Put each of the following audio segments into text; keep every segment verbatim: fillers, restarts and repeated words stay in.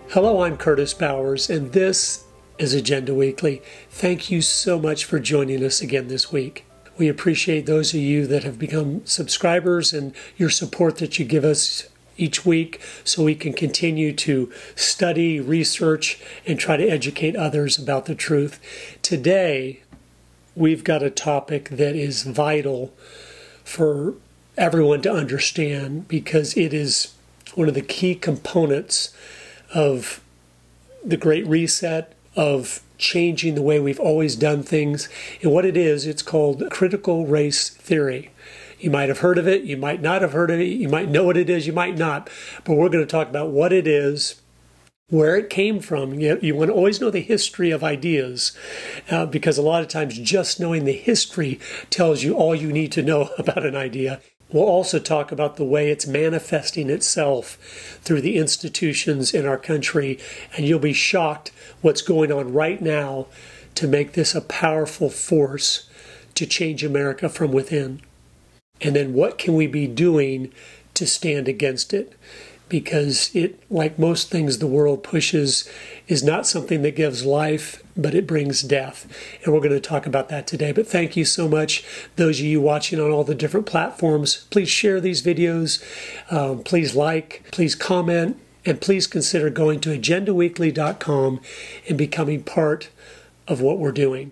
Hello, I'm Curtis Bowers, and this is Agenda Weekly. Thank you so much for joining us again this week. We appreciate those of you that have become subscribers and your support that you give us each week so we can continue to study, research, and try to educate others about the truth. Today, we've got a topic that is vital for everyone to understand because it is one of the key components of the Great Reset, of changing the way we've always done things. And what it is, it's called critical race theory. You might have heard of it, you might not have heard of it, you might know what it is, you might not. But we're going to talk about what it is, where it came from. You, you want to always know the history of ideas uh, because a lot of times just knowing the history tells you all you need to know about an idea. We'll also talk about the way it's manifesting itself through the institutions in our country, and you'll be shocked what's going on right now to make this a powerful force to change America from within. And then what can we be doing to stand against it? Because it, like most things the world pushes, is not something that gives life, but it brings death. And we're going to talk about that today. But thank you so much, those of you watching on all the different platforms. Please share these videos. Um, please like, please comment, and please consider going to agenda weekly dot com and becoming part of what we're doing.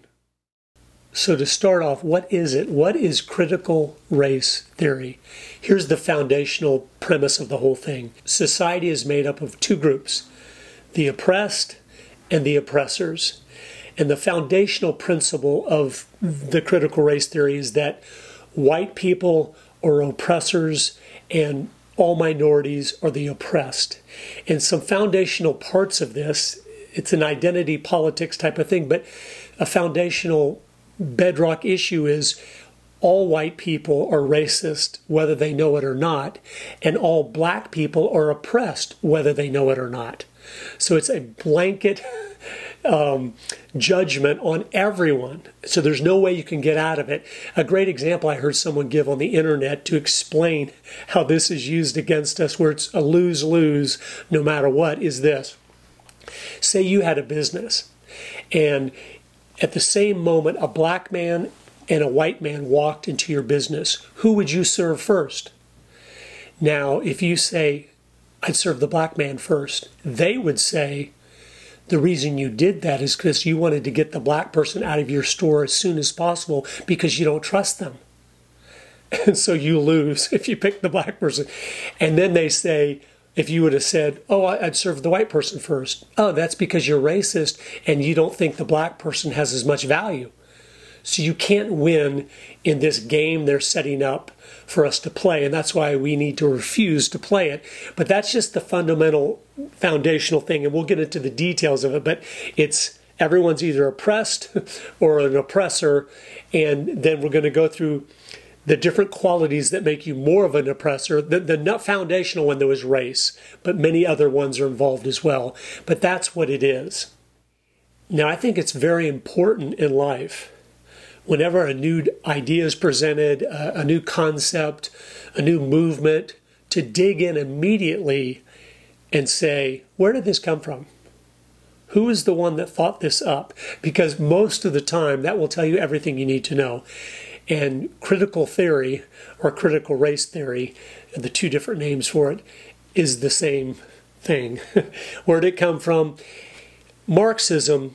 So to start off, what is it? What is critical race theory? Here's the foundational premise of the whole thing. Society is made up of two groups, the oppressed and the oppressors. And the foundational principle of the critical race theory is that white people are oppressors and all minorities are the oppressed. And some foundational parts of this, it's an identity politics type of thing, but a foundational bedrock issue is all white people are racist, whether they know it or not, and all black people are oppressed, whether they know it or not. So it's a blanket um, judgment on everyone. So there's no way you can get out of it. A great example I heard someone give on the internet to explain how this is used against us, where it's a lose-lose no matter what, is this. Say you had a business, and at the same moment, a black man and a white man walked into your business. Who would you serve first? Now, if you say, I'd serve the black man first, they would say, the reason you did that is because you wanted to get the black person out of your store as soon as possible because you don't trust them. And so you lose if you pick the black person. And then they say, if you would have said, oh, I'd serve the white person first. Oh, that's because you're racist and you don't think the black person has as much value. So you can't win in this game they're setting up for us to play. And that's why we need to refuse to play it. But that's just the fundamental foundational thing. And we'll get into the details of it. But it's everyone's either oppressed or an oppressor. And then we're going to go through the different qualities that make you more of an oppressor. The, the foundational one, though, is race, but many other ones are involved as well. But that's what it is. Now, I think it's very important in life, whenever a new idea is presented, a, a new concept, a new movement, to dig in immediately and say, where did this come from? Who is the one that thought this up? Because most of the time, that will tell you everything you need to know. And critical theory, or critical race theory, the two different names for it, is the same thing. Where did it come from? Marxism,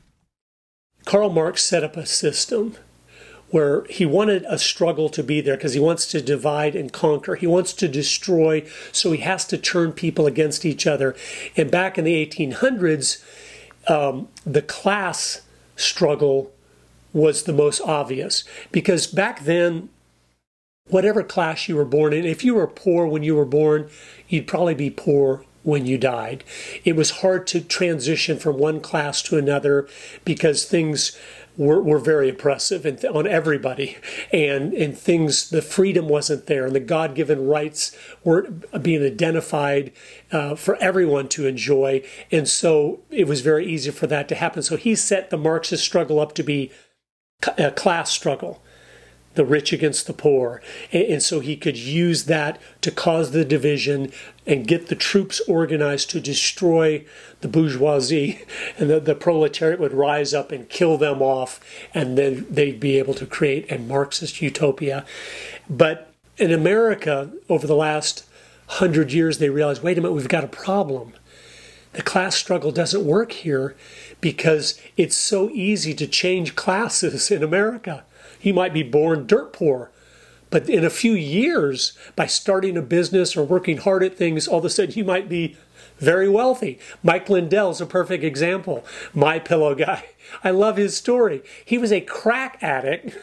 Karl Marx set up a system where he wanted a struggle to be there because he wants to divide and conquer. He wants to destroy, so he has to turn people against each other. And back in the eighteen hundreds, um, the class struggle was the most obvious, because back then, whatever class you were born in, if you were poor when you were born, you'd probably be poor when you died. It was hard to transition from one class to another because things were, were very oppressive and on everybody, and and things, the freedom wasn't there, and the God-given rights weren't being identified uh, for everyone to enjoy, and so it was very easy for that to happen. So he set the Marxist struggle up to be a class struggle. the rich against the poor. And, and so he could use that to cause the division and get the troops organized to destroy the bourgeoisie, and the, the proletariat would rise up and kill them off, and then they'd be able to create a Marxist utopia. But in America, over the last hundred years, they realized, wait a minute, we've got a problem. The class struggle doesn't work here because it's so easy to change classes in America. You might be born dirt poor, but in a few years, by starting a business or working hard at things, all of a sudden you might be very wealthy. Mike Lindell's a perfect example. My Pillow guy. I love his story. He was a crack addict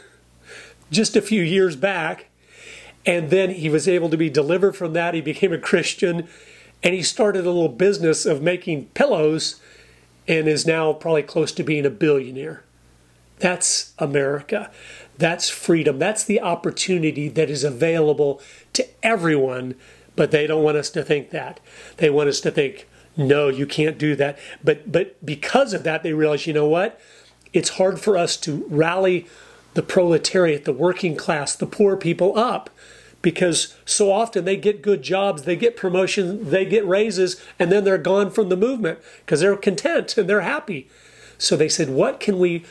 just a few years back, and then he was able to be delivered from that. He became a Christian, and he started a little business of making pillows and is now probably close to being a billionaire. That's America. That's freedom. That's the opportunity that is available to everyone, but they don't want us to think that. They want us to think, no, you can't do that. But but because of that, they realize, you know what? It's hard for us to rally the proletariat, the working class, the poor people up, because so often they get good jobs, they get promotions, they get raises, and then they're gone from the movement because they're content and they're happy. So they said, what can we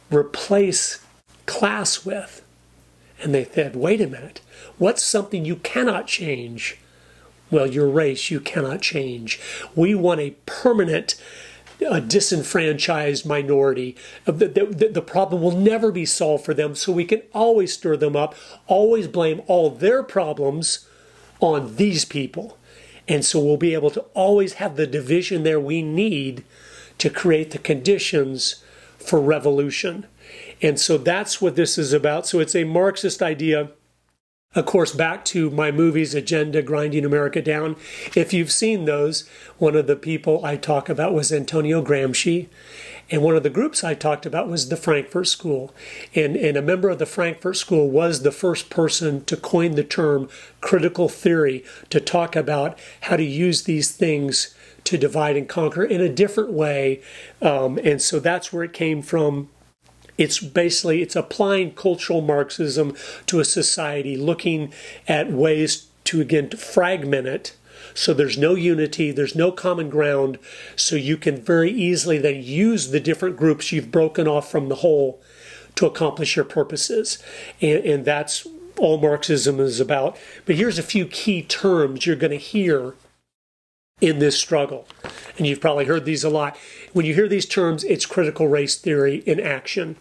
replace class with? And they said, wait a minute, what's something you cannot change? Well, your race you cannot change. We want a permanent a disenfranchised minority. The, the, the problem will never be solved for them, so we can always stir them up, always blame all their problems on these people. And so we'll be able to always have the division there we need to create the conditions for revolution. And so that's what this is about. So it's a Marxist idea. Of course, back to my movies, Agenda, Grinding America Down. If you've seen those, one of the people I talk about was Antonio Gramsci. And one of the groups I talked about was the Frankfurt School. And, and a member of the Frankfurt School was the first person to coin the term critical theory, to talk about how to use these things to divide and conquer in a different way. Um, and so that's where it came from. It's basically, it's applying cultural Marxism to a society, looking at ways to, again, to fragment it. So there's no unity, there's no common ground. So you can very easily then use the different groups you've broken off from the whole to accomplish your purposes. And, and that's all Marxism is about. But here's a few key terms you're going to hear in this struggle. And you've probably heard these a lot. When you hear these terms, it's critical race theory in action.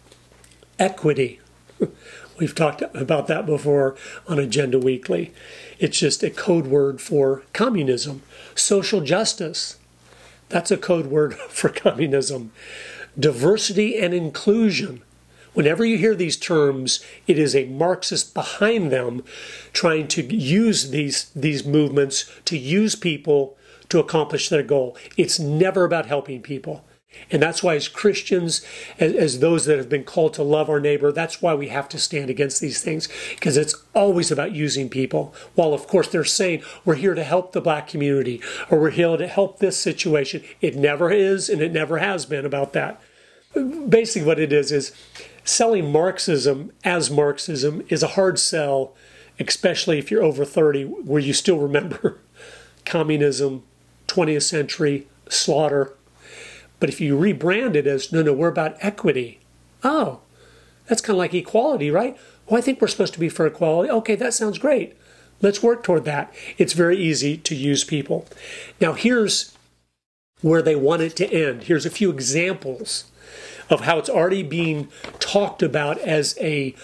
Equity. We've talked about that before on Agenda Weekly. It's just a code word for communism. Social justice. That's a code word for communism. Diversity and inclusion. Whenever you hear these terms, it is a Marxist behind them trying to use these, these movements to use people to accomplish their goal. It's never about helping people. And that's why as Christians, as, as those that have been called to love our neighbor, that's why we have to stand against these things, because it's always about using people. While, of course, they're saying, we're here to help the black community, or we're here to help this situation. It never is, and it never has been about that. Basically what it is, is selling Marxism as Marxism is a hard sell, especially if you're over thirty, where you still remember communism, twentieth century, slaughter. But if you rebrand it as, no, no, we're about equity. Oh, that's kind of like equality, right? Well, I think we're supposed to be for equality. Okay, that sounds great. Let's work toward that. It's very easy to use people. Now, here's where they want it to end. Here's a few examples of how it's already being talked about as a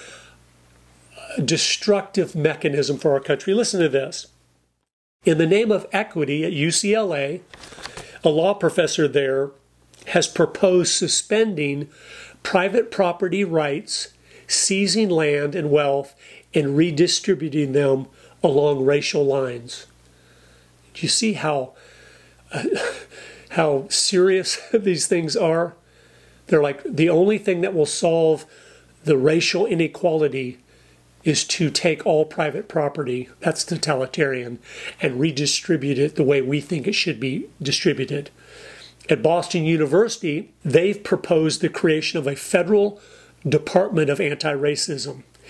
destructive mechanism for our country. Listen to this. In the name of equity at U C L A, a law professor there has proposed suspending private property rights, seizing land and wealth, and redistributing them along racial lines. Do you see how uh, how serious these things are? They're like, the only thing that will solve the racial inequality is to take all private property, that's totalitarian, and redistribute it the way we think it should be distributed. At Boston University, they've proposed the creation of a federal Department of Anti-Racism.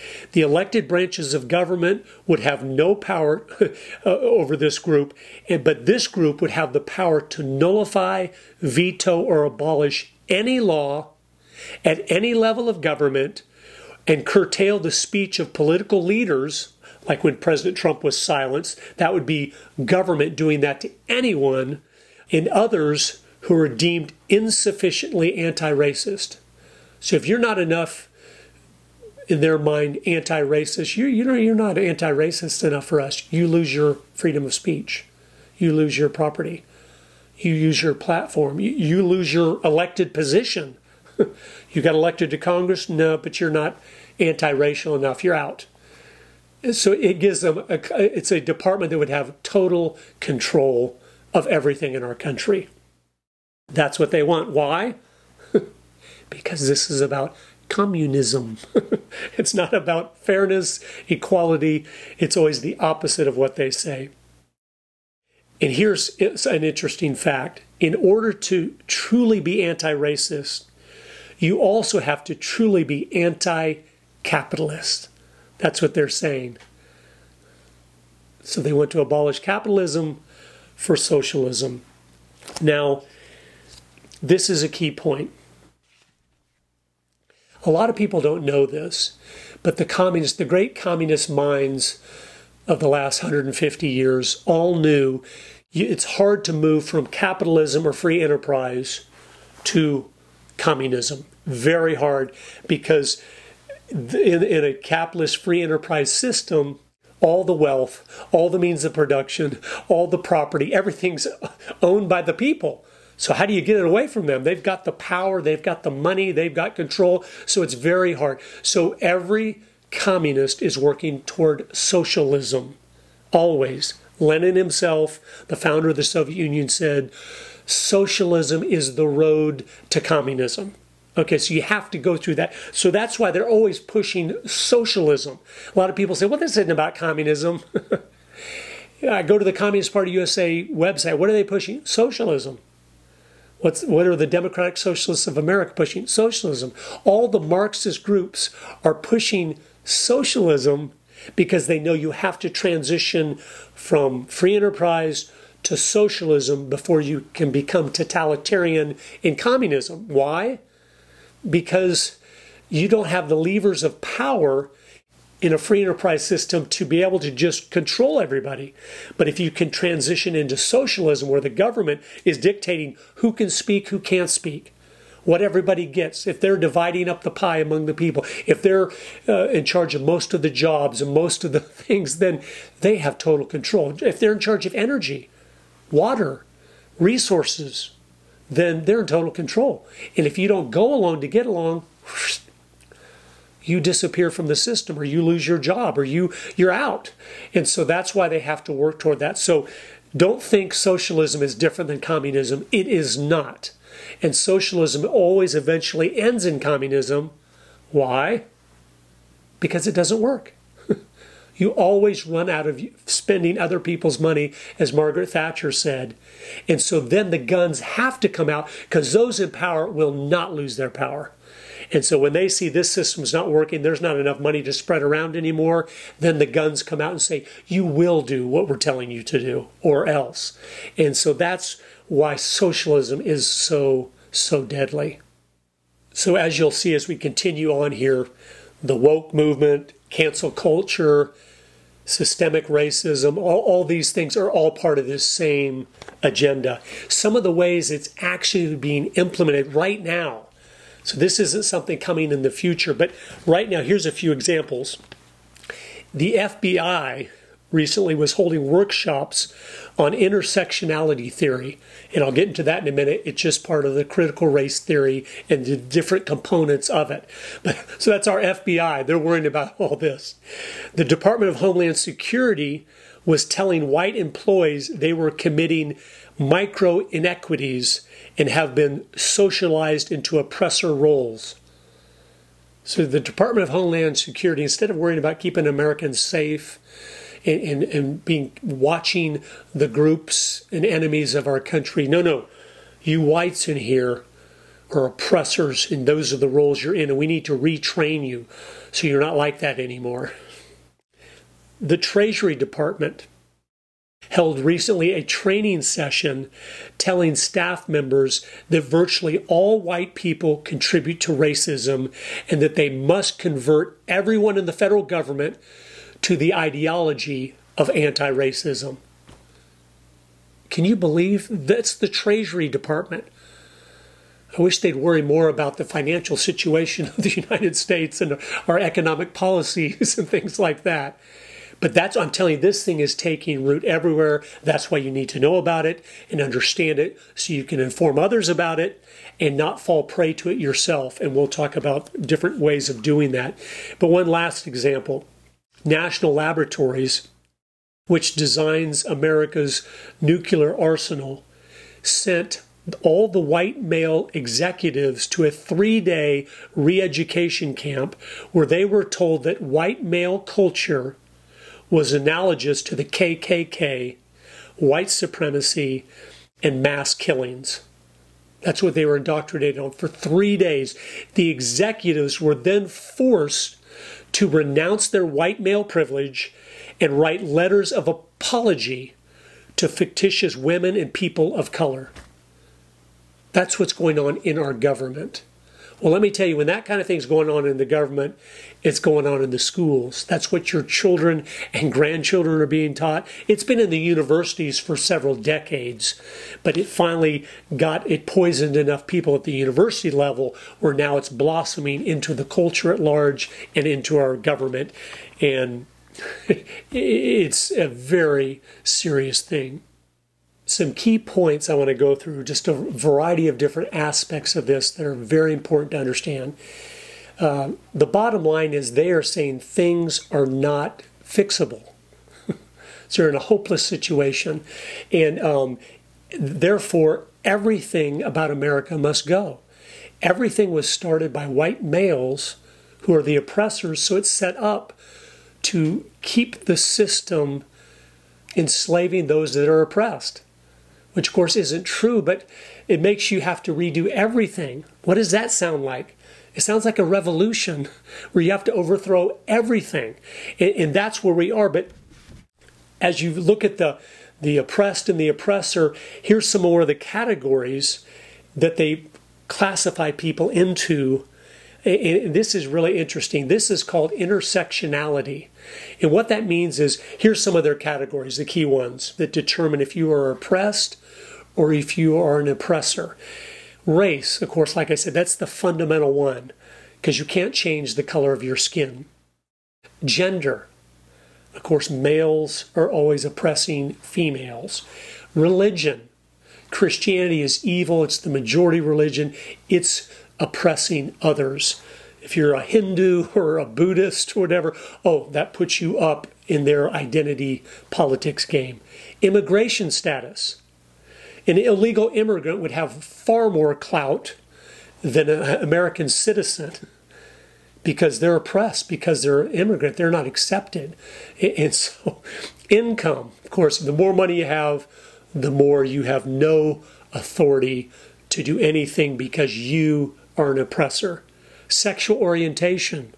The elected branches of government would have no power uh, over this group, but this group would have the power to nullify, veto, or abolish any law at any level of government and curtail the speech of political leaders, like when President Trump was silenced. That would be government doing that to anyone, and others who are deemed insufficiently anti-racist. So if you're not enough, in their mind, anti-racist, you, you know, you're not anti-racist enough for us. You lose your freedom of speech. You lose your property. You use your platform. You, you lose your elected position. You got elected to Congress? No, but you're not anti-racial enough. You're out. So it gives them, a, it's a department that would have total control of everything in our country. That's what they want. Why? Because this is about communism. It's not about fairness, equality. It's always the opposite of what they say. And here's an interesting fact. In order to truly be anti-racist, you also have to truly be anti-capitalist. That's what they're saying. So they want to abolish capitalism for socialism. Now, this is a key point. A lot of people don't know this, but the communists, the great communist minds of the last one hundred fifty years all knew it's hard to move from capitalism or free enterprise to communism. Very hard, because in, in a capitalist free enterprise system, all the wealth, all the means of production, all the property, everything's owned by the people. So how do you get it away from them? They've got the power, they've got the money, they've got control, so it's very hard. So every communist is working toward socialism, always. Lenin himself, the founder of the Soviet Union, said, socialism is the road to communism. Okay, so you have to go through that. So that's why they're always pushing socialism. A lot of people say, well, this isn't about communism. I go to the Communist Party U S A website. What are they pushing? Socialism. What's, what are the Democratic Socialists of America pushing? Socialism. All the Marxist groups are pushing socialism because they know you have to transition from free enterprise to socialism before you can become totalitarian in communism. Why? Because you don't have the levers of power in a free enterprise system to be able to just control everybody. But if you can transition into socialism where the government is dictating who can speak, who can't speak, what everybody gets, if they're dividing up the pie among the people, if they're uh, in charge of most of the jobs and most of the things, then they have total control. If they're in charge of energy, water, resources, then they're in total control. And if you don't go along to get along, you disappear from the system, or you lose your job, or you, you're out. And so that's why they have to work toward that. So don't think socialism is different than communism. It is not. And socialism always eventually ends in communism. Why? Because it doesn't work. You always run out of spending other people's money, as Margaret Thatcher said. And so then the guns have to come out, because those in power will not lose their power. And so when they see this system's not working, there's not enough money to spread around anymore, then the guns come out and say, you will do what we're telling you to do, or else. And so that's why socialism is so, so deadly. So as you'll see as we continue on here, the woke movement, cancel culture, systemic racism, all, all these things are all part of this same agenda. Some of the ways it's actually being implemented right now. So this isn't something coming in the future, but right now, here's a few examples. The F B I recently was holding workshops on intersectionality theory, and I'll get into that in a minute. It's just part of the critical race theory and the different components of it. But, so that's our F B I. They're worrying about all this. The Department of Homeland Security was telling white employees they were committing micro inequities and have been socialized into oppressor roles. So the Department of Homeland Security, instead of worrying about keeping Americans safe and, and, and being watching the groups and enemies of our country, no, no, you whites in here, are oppressors, and those are the roles you're in, and we need to retrain you so you're not like that anymore. The Treasury Department held recently a training session telling staff members that virtually all white people contribute to racism and that they must convert everyone in the federal government to the ideology of anti-racism. Can you believe that's the Treasury Department? I wish they'd worry more about the financial situation of the United States and our economic policies and things like that. But that's, I'm telling you, this thing is taking root everywhere. That's why you need to know about it and understand it so you can inform others about it and not fall prey to it yourself. And we'll talk about different ways of doing that. But one last example, National Laboratories, which designs America's nuclear arsenal, sent all the white male executives to a three-day re-education camp where they were told that white male culture was analogous to the K K K, white supremacy, and mass killings. That's what they were indoctrinated on for three days. The executives were then forced to renounce their white male privilege and write letters of apology to fictitious women and people of color. That's what's going on in our government. Well, let me tell you, when that kind of thing's going on in the government, it's going on in the schools. That's what your children and grandchildren are being taught. It's been in the universities for several decades, but it finally got, it poisoned enough people at the university level where now it's blossoming into the culture at large and into our government. And it's a very serious thing. Some key points I want to go through, just a variety of different aspects of this that are very important to understand. Uh, the bottom line is they are saying things are not fixable. So they're in a hopeless situation. And um, therefore, everything about America must go. Everything was started by white males who are the oppressors, so it's set up to keep the system enslaving those that are oppressed. Which, of course, isn't true, but it makes you have to redo everything. What does that sound like? It sounds like a revolution where you have to overthrow everything. And, and that's where we are. But as you look at the, the oppressed and the oppressor, here's some more of the categories that they classify people into. And this is really interesting. This is called intersectionality. And what that means is, here's some of their categories, the key ones that determine if you are oppressed or if you are an oppressor. Race, of course, like I said, that's the fundamental one because you can't change the color of your skin. Gender, of course, males are always oppressing females. Religion, Christianity is evil. It's the majority religion. It's oppressing others. If you're a Hindu or a Buddhist or whatever, oh, that puts you up in their identity politics game. Immigration status. An illegal immigrant would have far more clout than an American citizen because they're oppressed, because they're an immigrant. They're not accepted. And so income, of course, the more money you have, the more you have no authority to do anything because you are an oppressor. Sexual orientation.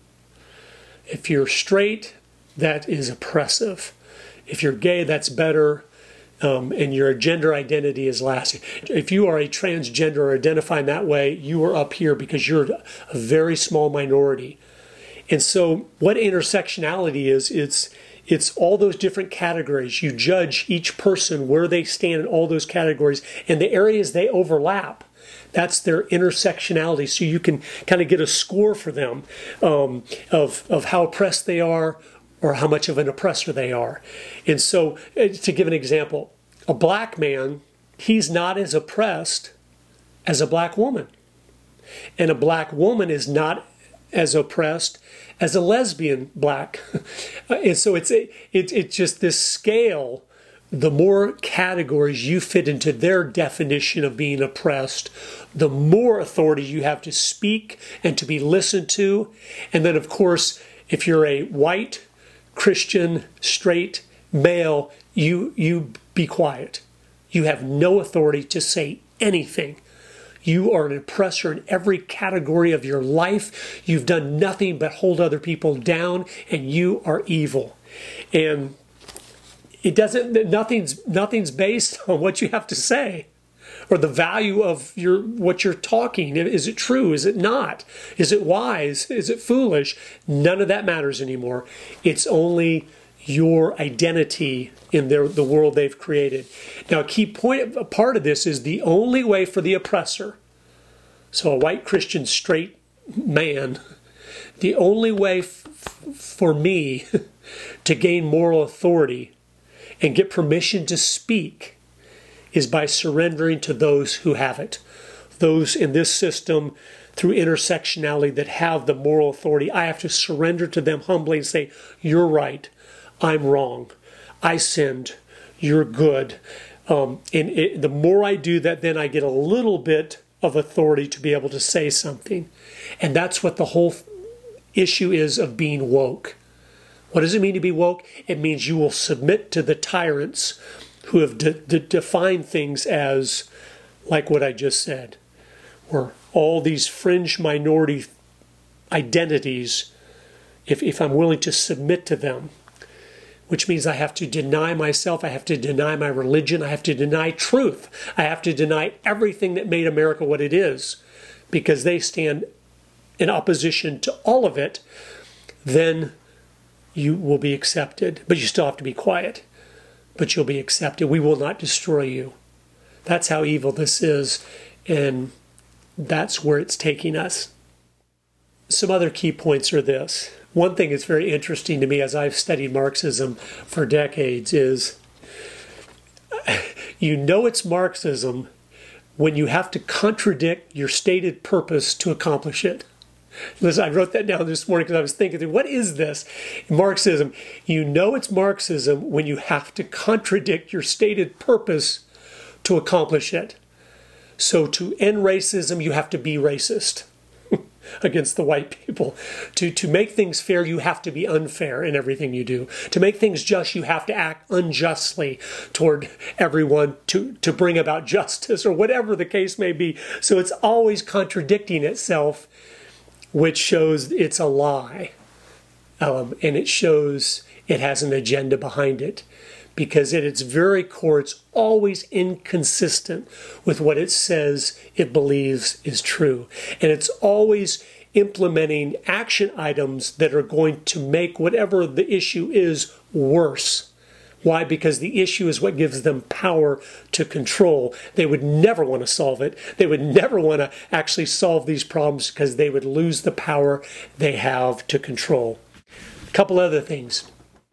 If you're straight, that is oppressive. If you're gay, that's better. Um, and your gender identity is last. If you are a transgender or identifying that way, you are up here because you're a very small minority. And so what intersectionality is, it's it's all those different categories. You judge each person where they stand in all those categories and the areas they overlap. That's their intersectionality. So you can kind of get a score for them um, of, of how oppressed they are or how much of an oppressor they are. And so uh, to give an example, a black man, he's not as oppressed as a black woman. And a black woman is not as oppressed as a lesbian black. And so it's, it, it, it's just this scale. The more categories you fit into their definition of being oppressed, the more authority you have to speak and to be listened to. And then, of course, if you're a white, Christian, straight, male, you, you be quiet. You have no authority to say anything. You are an oppressor in every category of your life. You've done nothing but hold other people down, and you are evil. And it doesn't, nothing's, nothing's based on what you have to say or the value of your, what you're talking. Is it true? Is it not? Is it wise? Is it foolish? None of that matters anymore. It's only your identity in their, the world they've created. Now, a key point, a part of this is the only way for the oppressor, so a white Christian straight man, the only way f- for me to gain moral authority and get permission to speak is by surrendering to those who have it. Those in this system, through intersectionality, that have the moral authority. I have to surrender to them humbly and say, you're right, I'm wrong, I sinned, you're good. Um, and it, the more I do that, then I get a little bit of authority to be able to say something. And that's what the whole issue is of being woke. What does it mean to be woke? It means you will submit to the tyrants who have de- de- defined things as, like what I just said, where all these fringe minority identities, if, if I'm willing to submit to them, which means I have to deny myself, I have to deny my religion, I have to deny truth, I have to deny everything that made America what it is, because they stand in opposition to all of it, then you will be accepted. But you still have to be quiet. But you'll be accepted. We will not destroy you. That's how evil this is, and that's where it's taking us. Some other key points are this. One thing that's very interesting to me as I've studied Marxism for decades is you know it's Marxism when you have to contradict your stated purpose to accomplish it. Listen, I wrote that down this morning because I was thinking, what is this? Marxism. You know it's Marxism when you have to contradict your stated purpose to accomplish it. So to end racism, you have to be racist against the white people. To, to make things fair, you have to be unfair in everything you do. To make things just, you have to act unjustly toward everyone to, to bring about justice or whatever the case may be. So it's always contradicting itself, which shows it's a lie. Um, and it shows it has an agenda behind it. Because at its very core, it's always inconsistent with what it says it believes is true. And it's always implementing action items that are going to make whatever the issue is worse. Why? Because the issue is what gives them power to control. They would never want to solve it. They would never want to actually solve these problems because they would lose the power they have to control. A couple other things.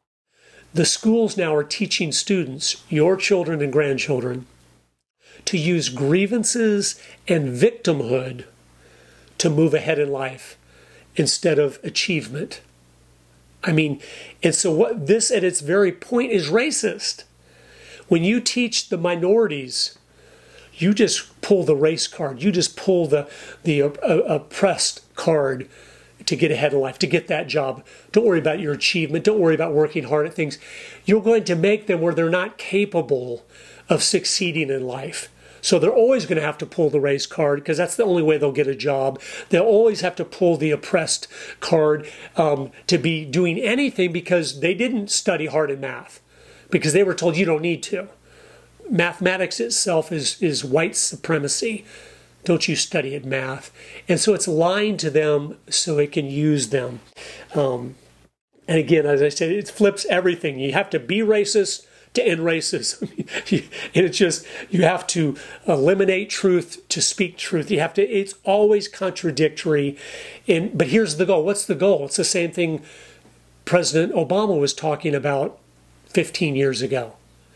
The schools now are teaching students, your children and grandchildren, to use grievances and victimhood to move ahead in life instead of achievement. I mean, and so what this at its very point is racist. When you teach the minorities, you just pull the race card. You just pull the, the uh, oppressed card to get ahead in life, to get that job. Don't worry about your achievement. Don't worry about working hard at things. You're going to make them where they're not capable of succeeding in life. So they're always going to have to pull the race card because that's the only way they'll get a job. They'll always have to pull the oppressed card um, to be doing anything because they didn't study hard in math because they were told you don't need to. Mathematics itself is, is white supremacy. Don't you study at math? And so it's lying to them so it can use them. Um, and again, as I said, it flips everything. You have to be racist to end racism. And it's just, you have to eliminate truth to speak truth. You have to, it's always contradictory. And but here's the goal. What's the goal? It's the same thing President Obama was talking about fifteen years ago.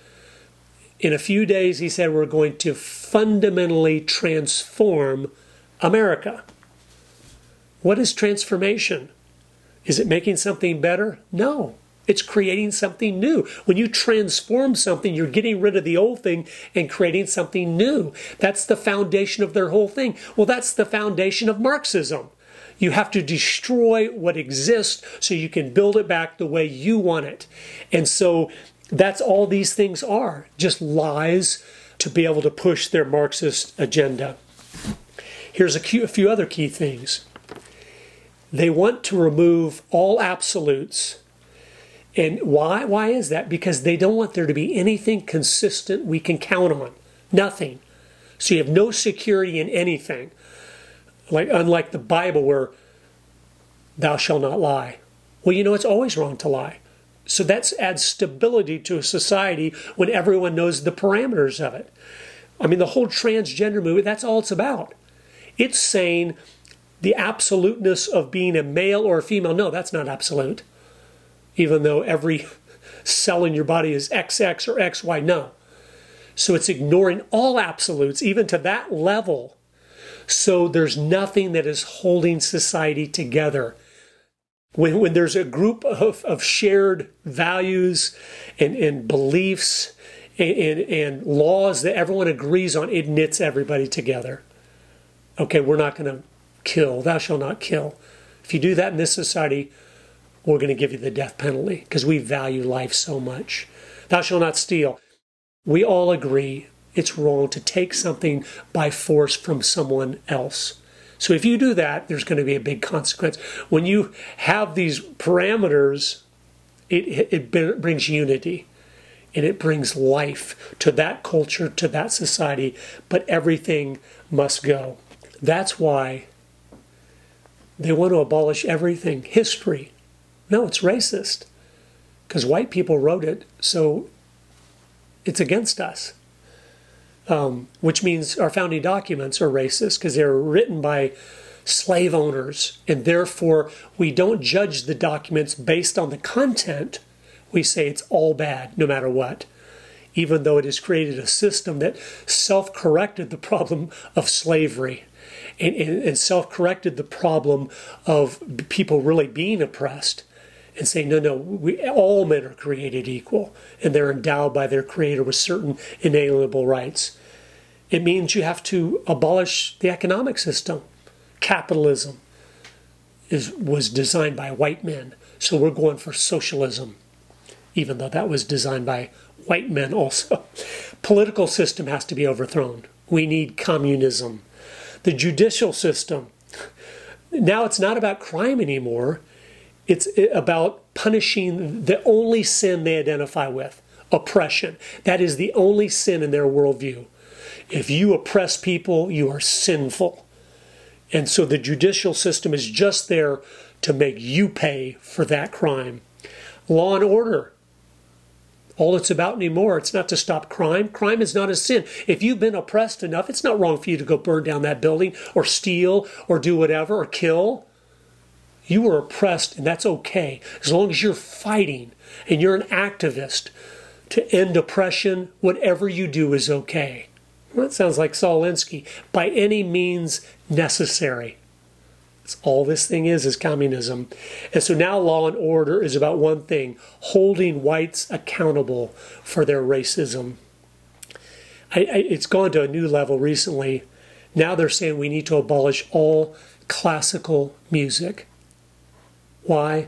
In a few days, he said, we're going to fundamentally transform America. What is transformation? Is it making something better? No. It's creating something new. When you transform something, you're getting rid of the old thing and creating something new. That's the foundation of their whole thing. Well, that's the foundation of Marxism. You have to destroy what exists so you can build it back the way you want it. And so that's all these things are, just lies to be able to push their Marxist agenda. Here's a, key, a few other key things. They want to remove all absolutes. And why? Why is that? Because they don't want there to be anything consistent we can count on. Nothing. So you have no security in anything. Like unlike the Bible where thou shalt not lie. Well, you know, it's always wrong to lie. So that adds stability to a society when everyone knows the parameters of it. I mean, the whole transgender movement, that's all it's about. It's saying the absoluteness of being a male or a female. No, that's not absolute. Even though every cell in your body is X X or X Y, no. So it's ignoring all absolutes, even to that level. So there's nothing that is holding society together. When, when there's a group of, of shared values and, and beliefs and, and, and laws that everyone agrees on, it knits everybody together. Okay, we're not going to kill. Thou shalt not kill. If you do that in this society, we're going to give you the death penalty because we value life so much. Thou shalt not steal. We all agree it's wrong to take something by force from someone else. So if you do that, there's going to be a big consequence. When you have these parameters, it, it brings unity and it brings life to that culture, to that society, but everything must go. That's why they want to abolish everything. History. No, it's racist because white people wrote it, so it's against us. Um, which means our founding documents are racist because they're written by slave owners, and therefore we don't judge the documents based on the content. We say it's all bad, no matter what, even though it has created a system that self-corrected the problem of slavery and, and, and self-corrected the problem of people really being oppressed and saying, no, no, we, all men are created equal, and they're endowed by their Creator with certain inalienable rights. It means you have to abolish the economic system. Capitalism is was designed by white men, so we're going for socialism, even though that was designed by white men also. Political system has to be overthrown. We need communism. The judicial system, now it's not about crime anymore. It's about punishing the only sin they identify with, oppression. That is the only sin in their worldview. If you oppress people, you are sinful. And so the judicial system is just there to make you pay for that crime. Law and order. All it's about anymore, it's not to stop crime. Crime is not a sin. If you've been oppressed enough, it's not wrong for you to go burn down that building or steal or do whatever or kill. You were oppressed, and that's okay. As long as you're fighting and you're an activist to end oppression, whatever you do is okay. Well, that sounds like Saul Alinsky. By any means necessary. That's all this thing is, is communism. And so now law and order is about one thing, holding whites accountable for their racism. I, I, it's gone to a new level recently. Now they're saying we need to abolish all classical music. Why?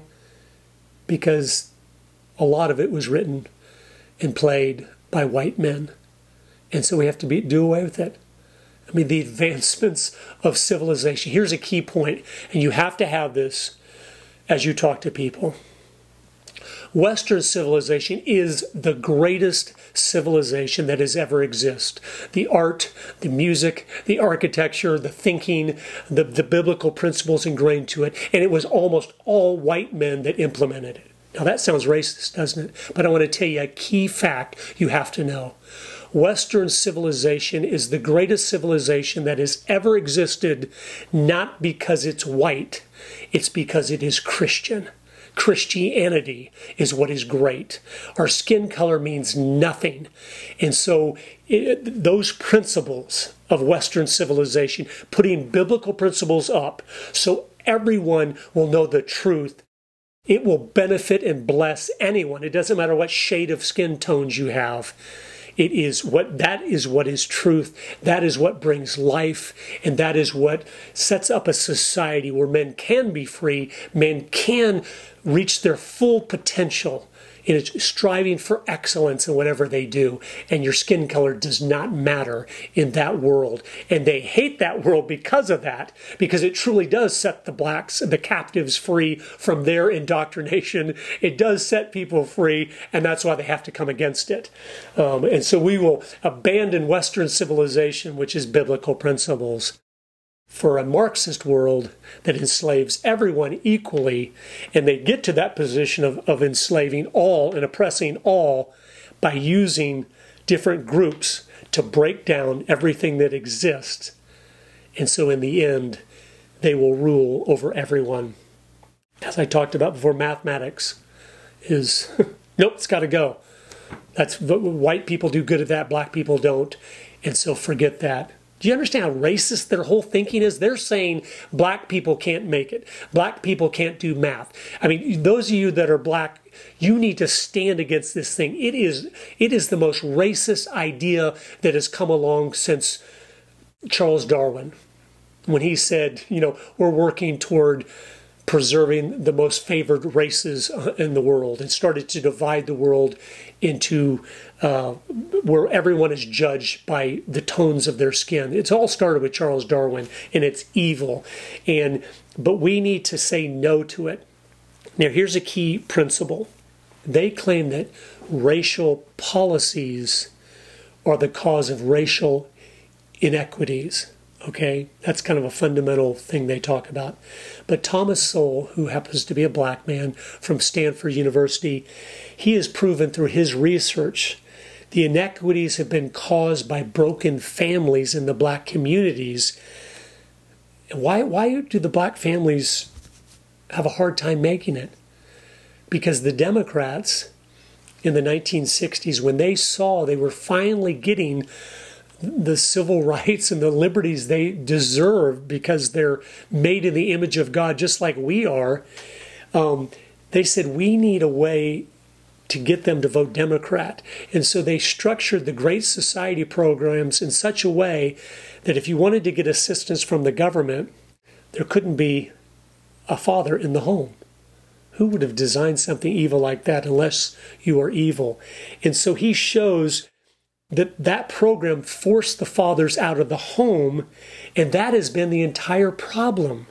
Because a lot of it was written and played by white men. And so we have to be, do away with it. I mean, the advancements of civilization. Here's a key point, and you have to have this as you talk to people. Western civilization is the greatest civilization that has ever existed. The art, the music, the architecture, the thinking, the, the biblical principles ingrained to it, and it was almost all white men that implemented it. Now that sounds racist, doesn't it? But I want to tell you a key fact you have to know. Western civilization is the greatest civilization that has ever existed, not because it's white, it's because it is Christian. Christianity is what is great. Our skin color means nothing. And so it, those principles of Western civilization, putting biblical principles up so everyone will know the truth, it will benefit and bless anyone. It doesn't matter what shade of skin tones you have. It is what that is what is truth. That is what brings life, and that is what sets up a society where men can be free, men can reach their full potential and it's striving for excellence in whatever they do, and your skin color does not matter in that world. And they hate that world because of that, because it truly does set the blacks, the captives, free from their indoctrination. It does set people free, and that's why they have to come against it. Um, and so we will abandon Western civilization, which is biblical principles, for a Marxist world that enslaves everyone equally, and they get to that position of, of enslaving all and oppressing all by using different groups to break down everything that exists. And so in the end, they will rule over everyone. As I talked about before, mathematics is, nope, it's got to go. That's white people do good at that, black people don't. And so forget that. Do you understand how racist their whole thinking is? They're saying black people can't make it. Black people can't do math. I mean, those of you that are black, you need to stand against this thing. It is, it is the most racist idea that has come along since Charles Darwin, when he said, you know, we're working toward preserving the most favored races in the world, and started to divide the world into uh, where everyone is judged by the tones of their skin. It's all started with Charles Darwin, and it's evil. And but we need to say no to it. Now, here's a key principle. They claim that racial policies are the cause of racial inequities. Okay, that's kind of a fundamental thing they talk about. But Thomas Sowell, who happens to be a black man from Stanford University, he has proven through his research the inequities have been caused by broken families in the black communities. Why, why do the black families have a hard time making it? Because the Democrats in the nineteen sixties, when they saw they were finally getting the civil rights and the liberties they deserve because they're made in the image of God just like we are, um, they said, we need a way to get them to vote Democrat. And so they structured the Great Society programs in such a way that if you wanted to get assistance from the government, there couldn't be a father in the home. Who would have designed something evil like that unless you are evil? And so he shows that that program forced the fathers out of the home, and that has been the entire problem.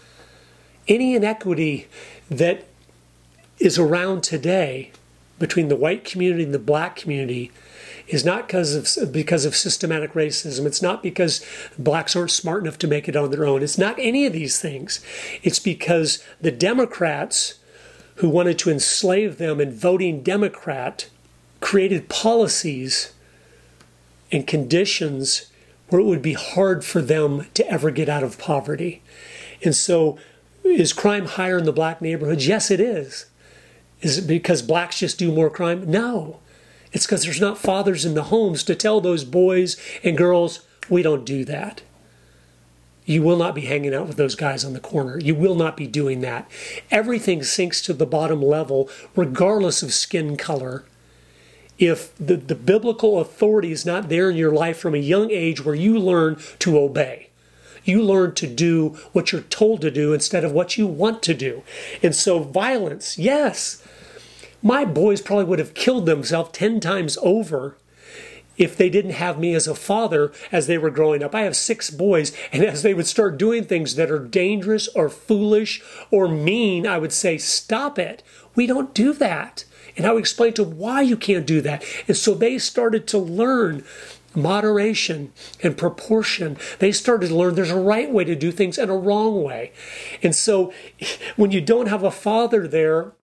Any inequity that is around today between the white community and the black community is not because of because of systematic racism. It's not because blacks aren't smart enough to make it on their own. It's not any of these things. It's because the Democrats who wanted to enslave them and voting Democrat created policies and conditions where it would be hard for them to ever get out of poverty. And so, is crime higher in the black neighborhoods? Yes, it is. Is it because blacks just do more crime? No. It's because there's not fathers in the homes to tell those boys and girls, we don't do that. You will not be hanging out with those guys on the corner. You will not be doing that. Everything sinks to the bottom level, regardless of skin color. If the, the biblical authority is not there in your life from a young age where you learn to obey. You learn to do what you're told to do instead of what you want to do. And so violence, yes. My boys probably would have killed themselves ten times over if they didn't have me as a father as they were growing up. I have six boys, and as they would start doing things that are dangerous or foolish or mean, I would say, stop it. We don't do that. And I would explain to them why you can't do that. And so they started to learn moderation and proportion. They started to learn there's a right way to do things and a wrong way. And so when you don't have a father there,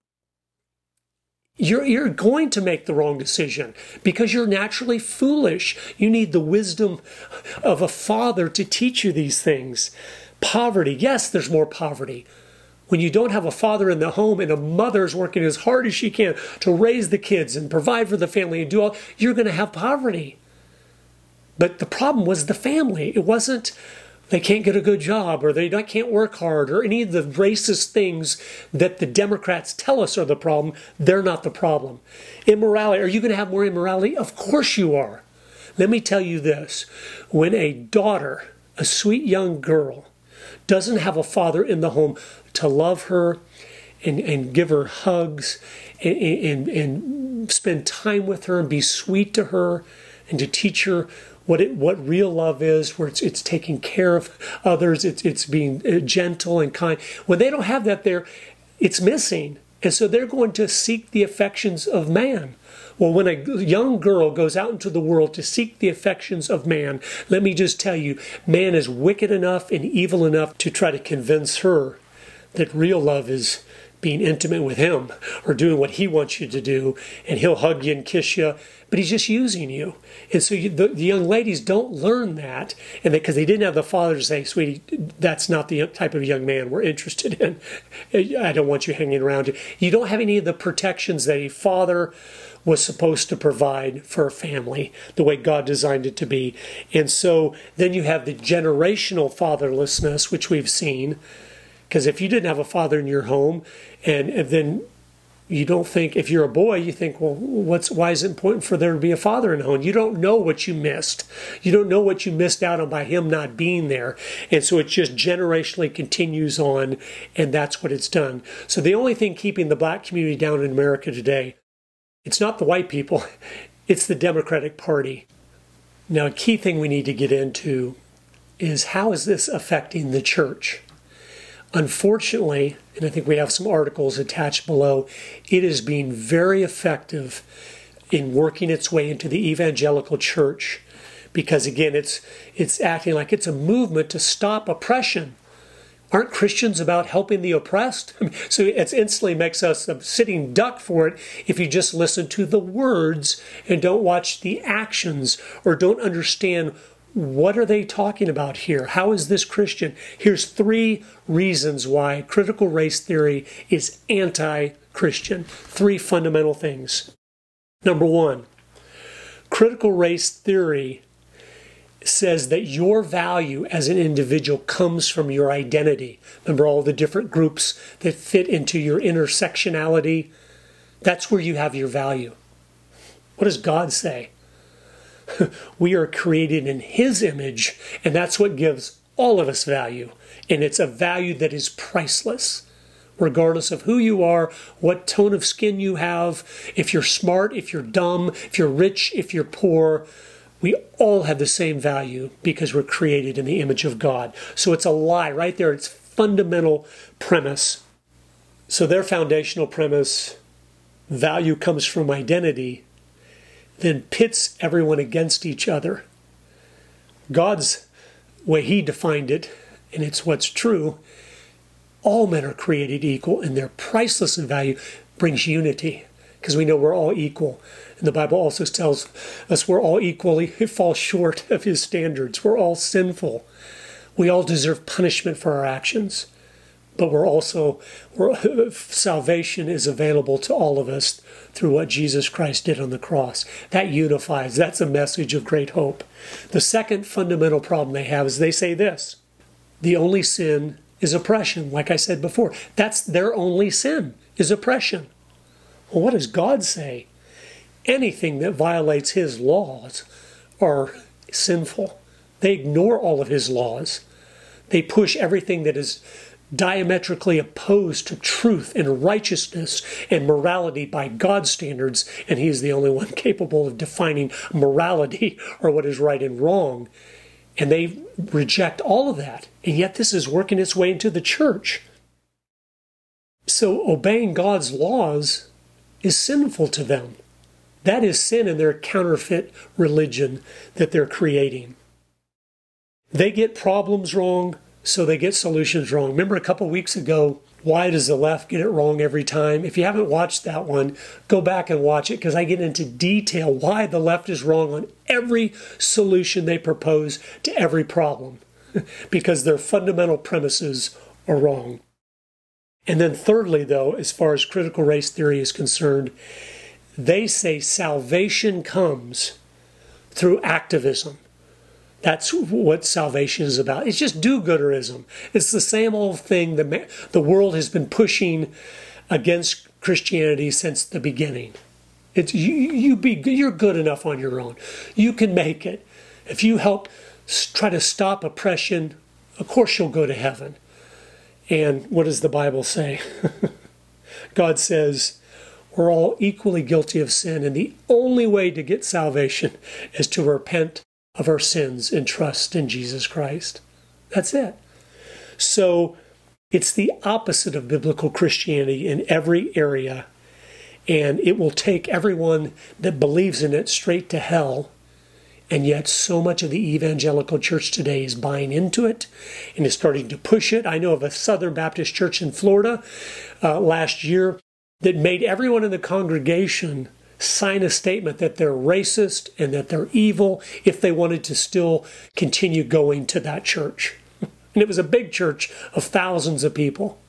you're, you're going to make the wrong decision because you're naturally foolish. You need the wisdom of a father to teach you these things. Poverty, yes, there's more poverty. When you don't have a father in the home and a mother's working as hard as she can to raise the kids and provide for the family and do all, you're going to have poverty. But the problem was the family. It wasn't they can't get a good job or they can't work hard or any of the racist things that the Democrats tell us are the problem. They're not the problem. Immorality. Are you going to have more immorality? Of course you are. Let me tell you this. When a daughter, a sweet young girl, doesn't have a father in the home to love her and, and give her hugs and, and, and spend time with her and be sweet to her and to teach her what it, what real love is, where it's it's taking care of others, it's it's being gentle and kind. When they don't have that there, it's missing. And so they're going to seek the affections of man. Well, when a young girl goes out into the world to seek the affections of man, let me just tell you, man is wicked enough and evil enough to try to convince her that real love is being intimate with him or doing what he wants you to do, and he'll hug you and kiss you, but he's just using you. And so you, the, the young ladies don't learn that, and because they, they didn't have the father to say, sweetie, that's not the type of young man we're interested in. I don't want you hanging around. You don't have any of the protections that a father was supposed to provide for a family, the way God designed it to be. And so then you have the generational fatherlessness, which we've seen. Because if you didn't have a father in your home, and, and then you don't think, if you're a boy, you think, well, what's why is it important for there to be a father in the home? You don't know what you missed. You don't know what you missed out on by him not being there. And so it just generationally continues on, and that's what it's done. So the only thing keeping the black community down in America today, it's not the white people, it's the Democratic Party. Now, a key thing we need to get into is, how is this affecting the church? Unfortunately, and I think we have some articles attached below, it is being very effective in working its way into the evangelical church, because again, it's it's acting like it's a movement to stop oppression. Aren't Christians about helping the oppressed? So it instantly makes us a sitting duck for it if you just listen to the words and don't watch the actions, or don't understand what are they talking about here? How is this Christian? Here's three reasons why critical race theory is anti-Christian. Three fundamental things. Number one, critical race theory says that your value as an individual comes from your identity. Remember all the different groups that fit into your intersectionality? That's where you have your value. What does God say? We are created in His image, and that's what gives all of us value. And it's a value that is priceless, regardless of who you are, what tone of skin you have, if you're smart, if you're dumb, if you're rich, if you're poor. We all have the same value because we're created in the image of God. So it's a lie right there. It's fundamental premise. So their foundational premise, value comes from identity, then pits everyone against each other. God's way He defined it, and it's what's true, all men are created equal, and they're priceless in value, brings unity, because we know we're all equal. And the Bible also tells us we're all equally fall short of His standards. We're all sinful. We all deserve punishment for our actions. But we're also, we're, salvation is available to all of us through what Jesus Christ did on the cross. That unifies. That's a message of great hope. The second fundamental problem they have is they say this: the only sin is oppression. Like I said before, that's their only sin, is oppression. Well, what does God say? Anything that violates His laws are sinful. They ignore all of His laws. They push everything that is diametrically opposed to truth and righteousness and morality by God's standards, and He is the only one capable of defining morality or what is right and wrong. And they reject all of that, and yet this is working its way into the church. So obeying God's laws is sinful to them. That is sin in their counterfeit religion that they're creating. They get problems wrong, so they get solutions wrong. Remember a couple weeks ago, why does the left get it wrong every time? If you haven't watched that one, go back and watch it, because I get into detail why the left is wrong on every solution they propose to every problem, because their fundamental premises are wrong. And then thirdly, though, as far as critical race theory is concerned, they say salvation comes through activism. That's what salvation is about. It's just do-gooderism. It's the same old thing the, the world has been pushing against Christianity since the beginning. It's you, you be you're good enough on your own. You can make it. If you help try to stop oppression, of course you'll go to heaven. And what does the Bible say? God says we're all equally guilty of sin, and the only way to get salvation is to repent of our sins and trust in Jesus Christ. That's it. So it's the opposite of biblical Christianity in every area, and it will take everyone that believes in it straight to hell. And yet so much of the evangelical church today is buying into it and is starting to push it. I know of a Southern Baptist church in Florida uh, last year that made everyone in the congregation sign a statement that they're racist and that they're evil if they wanted to still continue going to that church. And it was a big church of thousands of people.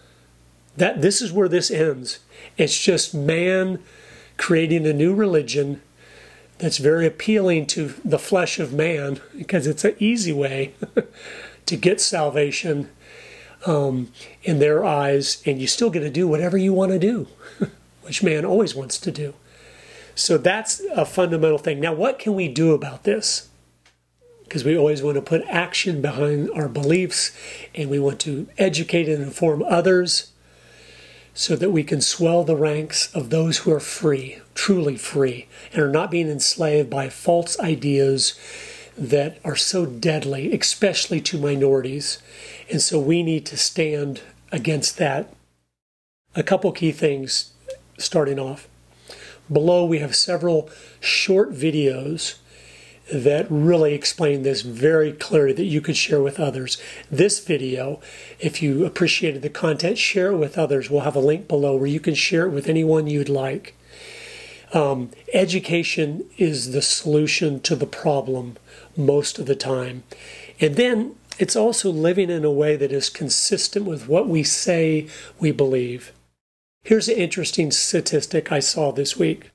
That this is where this ends. It's just man creating a new religion that's very appealing to the flesh of man because it's an easy way to get salvation um, in their eyes, and you still get to do whatever you want to do, which man always wants to do. So that's a fundamental thing. Now, what can we do about this? Because we always want to put action behind our beliefs, and we want to educate and inform others so that we can swell the ranks of those who are free, truly free, and are not being enslaved by false ideas that are so deadly, especially to minorities. And so we need to stand against that. A couple key things starting off. Below we have several short videos that really explain this very clearly that you could share with others. This video, if you appreciated the content, share it with others. We'll have a link below where you can share it with anyone you'd like. Um, education is the solution to the problem most of the time. And then it's also living in a way that is consistent with what we say we believe. Here's an interesting statistic I saw this week.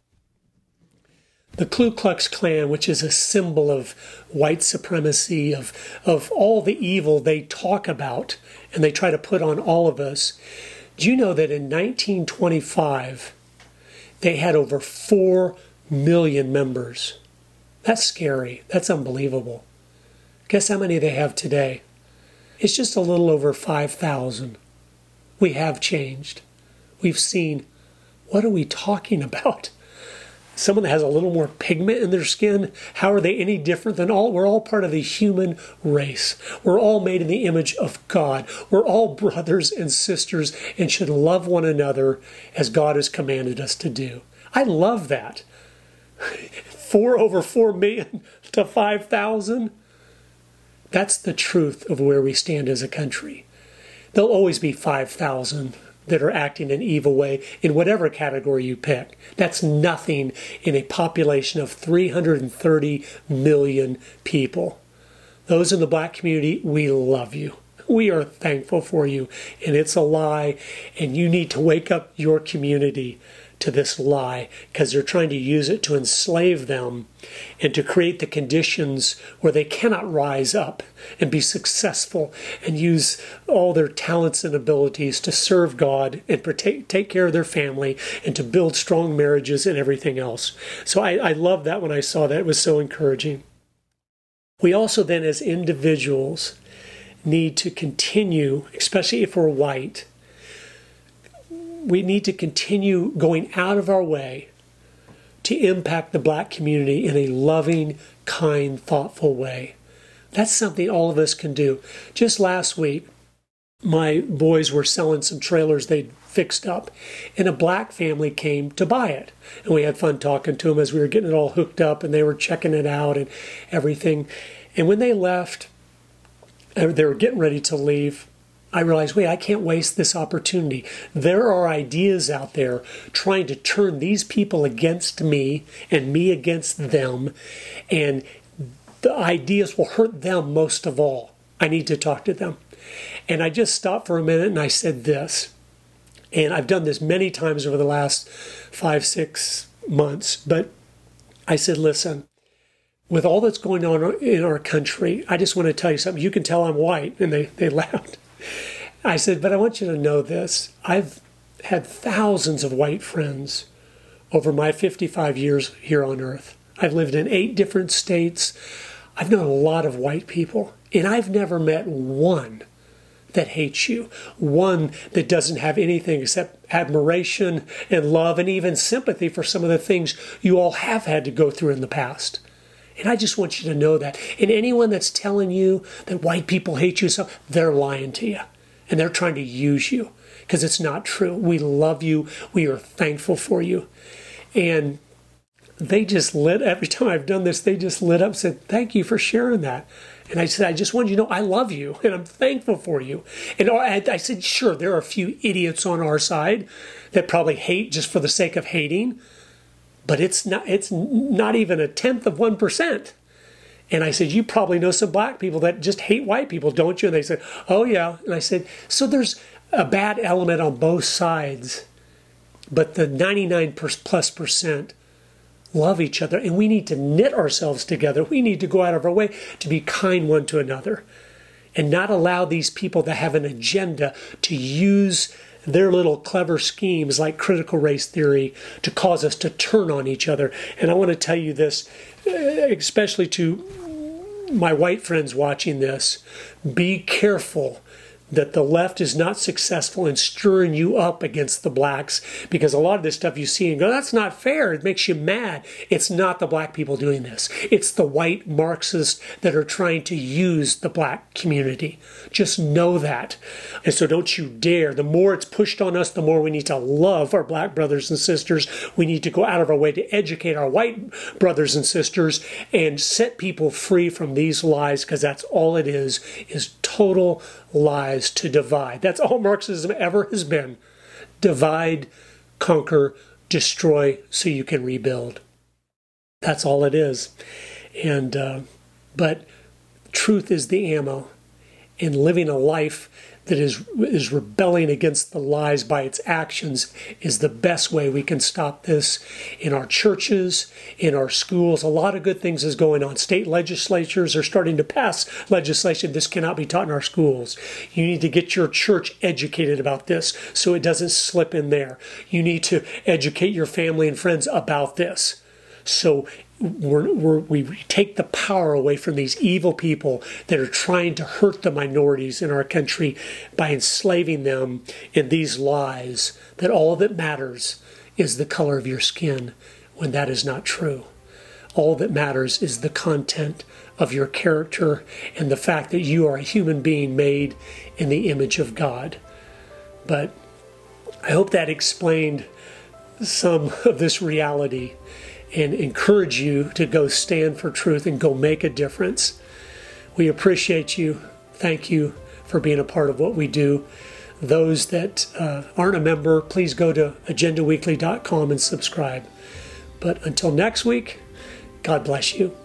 The Ku Klux Klan, which is a symbol of white supremacy, of, of all the evil they talk about and they try to put on all of us. Do you know that in nineteen twenty-five, they had over four million members? That's scary. That's unbelievable. Guess how many they have today? It's just a little over five thousand. We have changed. We've seen, what are we talking about? Someone that has a little more pigment in their skin, how are they any different than all? We're all part of the human race. We're all made in the image of God. We're all brothers and sisters and should love one another as God has commanded us to do. I love that. Four over four million to five thousand. That's the truth of where we stand as a country. There'll always be five thousand that are acting in an evil way in whatever category you pick. That's nothing in a population of three hundred thirty million people. Those in the black community, we love you. We are thankful for you. And it's a lie. And you need to wake up your community to this lie because they're trying to use it to enslave them and to create the conditions where they cannot rise up and be successful and use all their talents and abilities to serve God and take, take care of their family and to build strong marriages and everything else. So I, I love that when I saw that. It was so encouraging. We also then as individuals need to continue, especially if we're white, we need to continue going out of our way to impact the black community in a loving, kind, thoughtful way. That's something all of us can do. Just last week, my boys were selling some trailers they'd fixed up, and a black family came to buy it. And we had fun talking to them as we were getting it all hooked up, and they were checking it out and everything. And when they left, they were getting ready to leave, I realized, wait, I can't waste this opportunity. There are ideas out there trying to turn these people against me and me against them, and the ideas will hurt them most of all. I need to talk to them. And I just stopped for a minute and I said this, and I've done this many times over the last five, six months, but I said, listen, with all that's going on in our country, I just want to tell you something. You can tell I'm white. And they, they laughed. I said, but I want you to know this. I've had thousands of white friends over my fifty-five years here on earth. I've lived in eight different states. I've known a lot of white people, and I've never met one that hates you, one that doesn't have anything except admiration and love and even sympathy for some of the things you all have had to go through in the past. And I just want you to know that. And anyone that's telling you that white people hate you, so they're lying to you. And they're trying to use you because it's not true. We love you. We are thankful for you. And they just lit, every time I've done this, they just lit up and said, thank you for sharing that. And I said, I just want you to know I love you and I'm thankful for you. And I said, sure, there are a few idiots on our side that probably hate just for the sake of hating. But it's not, it's not even a tenth of one percent. And I said, you probably know some black people that just hate white people, don't you? And they said, oh, yeah. And I said, so there's a bad element on both sides. But the ninety-nine plus percent love each other. And we need to knit ourselves together. We need to go out of our way to be kind one to another. And not allow these people that have an agenda to use their little clever schemes like critical race theory to cause us to turn on each other. And I want to tell you this, especially to my white friends watching this, be careful that the left is not successful in stirring you up against the blacks, because a lot of this stuff you see and go, that's not fair. It makes you mad. It's not the black people doing this. It's the white Marxists that are trying to use the black community. Just know that. And so don't you dare. The more it's pushed on us, the more we need to love our black brothers and sisters. We need to go out of our way to educate our white brothers and sisters and set people free from these lies, because that's all it is, is total lies to divide. That's all Marxism ever has been. Divide, conquer, destroy so you can rebuild. That's all it is. And uh, but truth is the ammo. And living a life that is is rebelling against the lies by its actions is the best way we can stop this in our churches, in our schools. A lot of good things is going on. State legislatures are starting to pass legislation. This cannot be taught in our schools. You need to get your church educated about this so it doesn't slip in there. You need to educate your family and friends about this. So We're, we're, we take the power away from these evil people that are trying to hurt the minorities in our country by enslaving them in these lies that all that matters is the color of your skin, when that is not true. All that matters is the content of your character and the fact that you are a human being made in the image of God. But I hope that explained some of this reality and encourage you to go stand for truth and go make a difference. We appreciate you. Thank you for being a part of what we do. Those that uh, aren't a member, please go to agenda weekly dot com and subscribe. But until next week, God bless you.